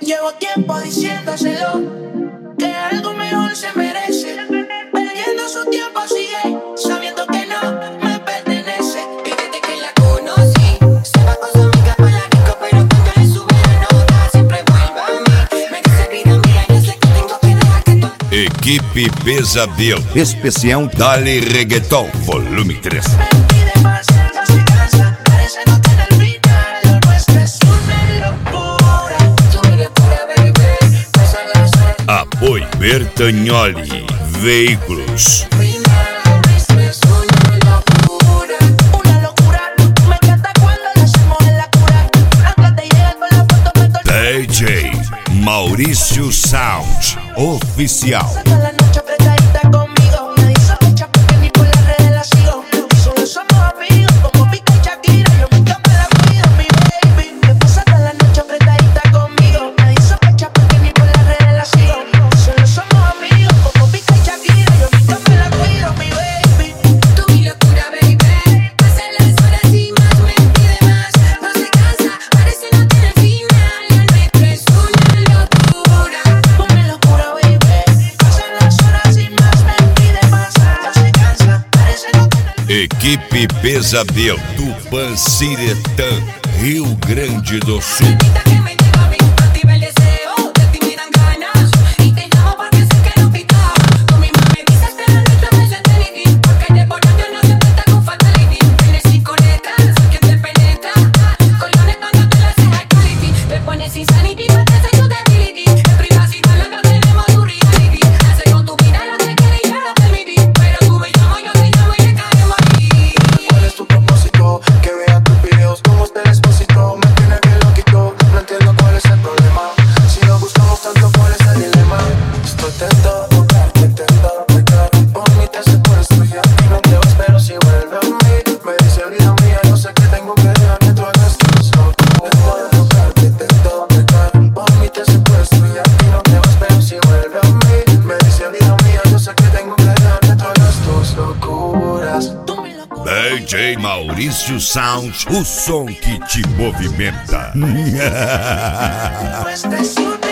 Llevo tiempo diciéndoselo, que algo mejor se merece. Perdiendo su tiempo sigue, sabiendo que no me pertenece. Y desde que la conocí, se va con su amiga para la disco, pero cuando le sube la nota, siempre vuelve a mí. Me dice, vida mía, yo sé que tengo que dejar que tú... Equipe Pesadelo, especial Dale Reggaeton, volume 3. Apoio Bertagnoli Veículos. DJ Maurício Sound Oficial. Equipe Pesadelo, Tupanciretã, Rio Grande do Sul. DJ Maurício Sound, o som que te movimenta.